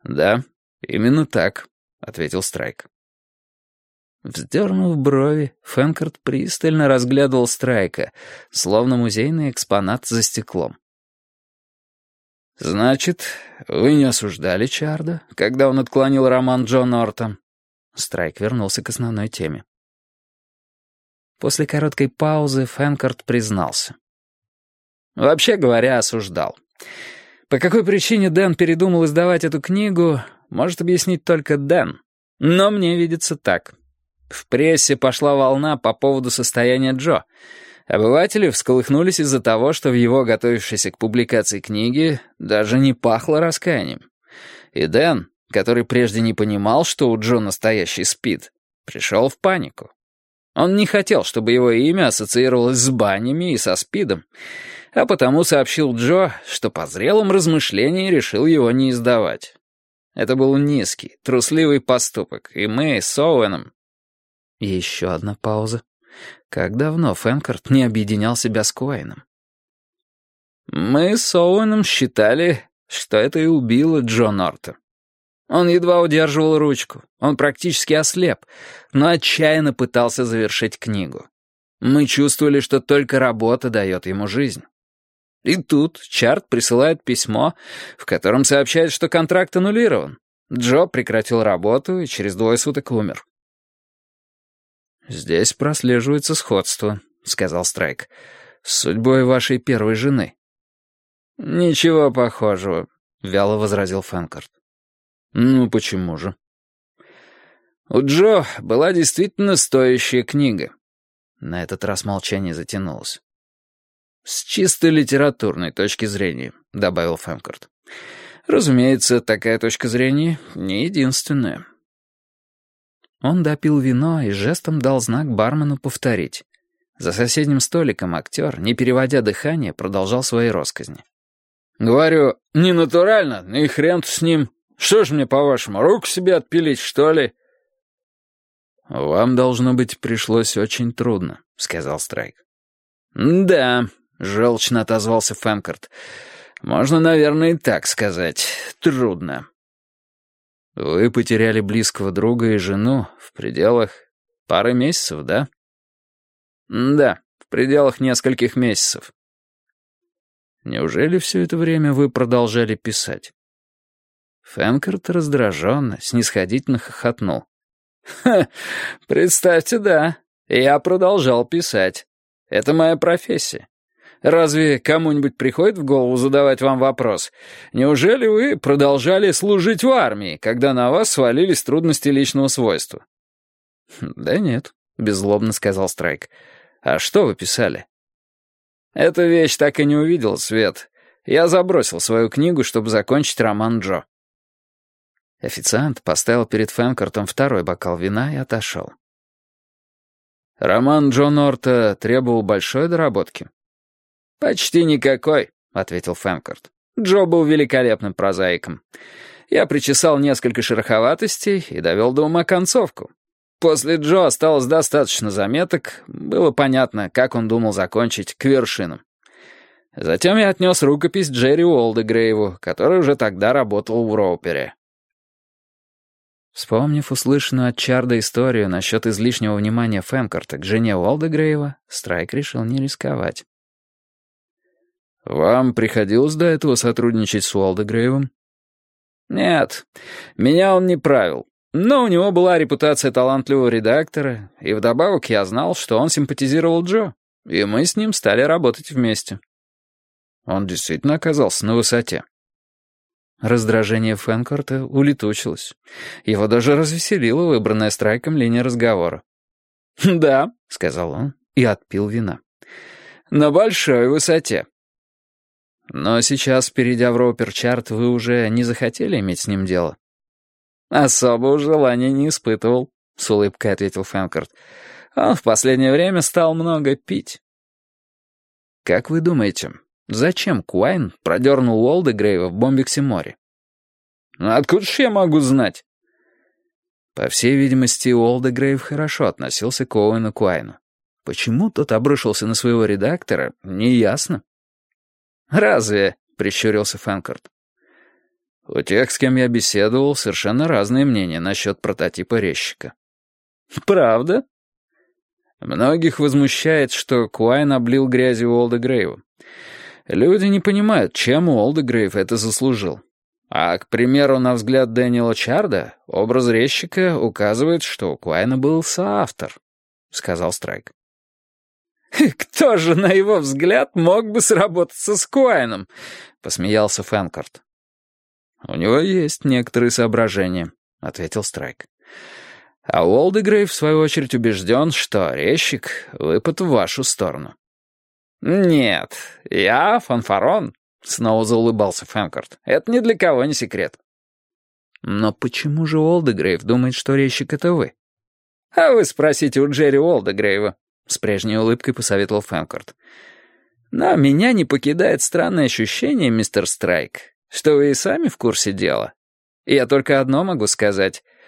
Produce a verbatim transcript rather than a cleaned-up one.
«Да, именно так», — ответил Страйк. Вздернув брови, Фэнкорт пристально разглядывал Страйка, словно музейный экспонат за стеклом. «Значит, вы не осуждали Чарда, когда он отклонил роман Джо Норта?» Страйк вернулся к основной теме. После короткой паузы Фэнкорт признался. «Вообще говоря, осуждал. По какой причине Дэн передумал издавать эту книгу, может объяснить только Дэн. Но мне видится так. В прессе пошла волна по поводу состояния Джо. Обыватели всколыхнулись из-за того, что в его готовившейся к публикации книге даже не пахло раскаянием. И Дэн, который прежде не понимал, что у Джо настоящий СПИД, пришел в панику. Он не хотел, чтобы его имя ассоциировалось с банями и со СПИДом, а потому сообщил Джо, что по зрелом размышлении решил его не издавать. Это был низкий, трусливый поступок, и мы с Оуэном... И еще одна пауза. Как давно Фэнкорт не объединял себя с Куайном? Мы с Оуэном считали, что это и убило Джо Норта. Он едва удерживал ручку, он практически ослеп, но отчаянно пытался завершить книгу. Мы чувствовали, что только работа дает ему жизнь. И тут Чард присылает письмо, в котором сообщает, что контракт аннулирован. Джо прекратил работу и через двое суток умер. «Здесь прослеживается сходство», — сказал Страйк, — «с судьбой вашей первой жены». «Ничего похожего», — вяло возразил Фэнкорт. «Ну, почему же?» «У Джо была действительно стоящая книга». На этот раз молчание затянулось. «С чисто литературной точки зрения», — добавил Фэнкорт. «Разумеется, такая точка зрения не единственная». Он допил вино и жестом дал знак бармену повторить. За соседним столиком актер, не переводя дыхание, продолжал свои россказни. «Говорю, не натурально, и хрен с ним. Что ж мне, по-вашему, руку себе отпилить, что ли?» «Вам, должно быть, пришлось очень трудно», — сказал Страйк. «Да», — желчно отозвался Фэнкорт. «Можно, наверное, и так сказать. Трудно». «Вы потеряли близкого друга и жену в пределах пары месяцев, да?» «Да, в пределах нескольких месяцев». «Неужели все это время вы продолжали писать?» Фэнкорт раздраженно, снисходительно хохотнул. «Ха, представьте, да, я продолжал писать. Это моя профессия. Разве кому-нибудь приходит в голову задавать вам вопрос? Неужели вы продолжали служить в армии, когда на вас свалились трудности личного свойства?» «Да нет», — беззлобно сказал Страйк. «А что вы писали?» «Эта вещь так и не увидела свет. Я забросил свою книгу, чтобы закончить роман Джо». Официант поставил перед Фэнкортом второй бокал вина и отошел. «Роман Джо Норта требовал большой доработки?» «Почти никакой», — ответил Фэнкорт. «Джо был великолепным прозаиком. Я причесал несколько шероховатостей и довел до ума концовку. После Джо осталось достаточно заметок, было понятно, как он думал закончить к вершинам. Затем я отнес рукопись Джерри Уолдегрейву, который уже тогда работал в Роупере». Вспомнив услышанную от Чарда историю насчет излишнего внимания Фэнкорта к жене Уолдегрейва, Страйк решил не рисковать. «Вам приходилось до этого сотрудничать с Уолдегрейвом?» «Нет, меня он не правил. Но у него была репутация талантливого редактора, и вдобавок я знал, что он симпатизировал Джо, и мы с ним стали работать вместе». «Он действительно оказался на высоте?» Раздражение Фэнкорта улетучилось. Его даже развеселила выбранная Страйком линия разговора. «Да», — сказал он и отпил вина. «На большой высоте». «Но сейчас, перейдя в Роупер-Чарт, вы уже не захотели иметь с ним дело?» «Особого желания не испытывал», — с улыбкой ответил Фэнкорт. «Он в последнее время стал много пить». «Как вы думаете, зачем Куайн продернул Уолдегрейва в Бомбиксе-море?» «Откуда ж я могу знать?» По всей видимости, Уолдегрейв хорошо относился к Оуэну Куайну. Почему тот обрушился на своего редактора, неясно. «Разве?» — прищурился Фэнкорт. У тех, с кем я беседовал, совершенно разные мнения насчет прототипа резчика». «Правда?» Многих возмущает, что Куайн облил грязью Уолда Грейва. Люди не понимают, чем Уолда Грейв это заслужил. А, к примеру, на взгляд Дэниела Чарда, образ резчика указывает, что у Куайна был соавтор, — сказал Страйк. «Кто же, на его взгляд, мог бы сработаться с Куайном?» — посмеялся Фэнкорт. «У него есть некоторые соображения», — ответил Страйк. «А Уолдегрейв, в свою очередь, убежден, что резчик выпад в вашу сторону». «Нет, я фанфарон», — снова заулыбался Фэнкорт. «Это ни для кого не секрет». «Но почему же Уолдегрейв думает, что резчик — это вы?» «А вы спросите у Джерри Уолдегрейва», — с прежней улыбкой посоветовал Фэнкорт. «Но меня не покидает странное ощущение, мистер Страйк, что вы и сами в курсе дела. И я только одно могу сказать —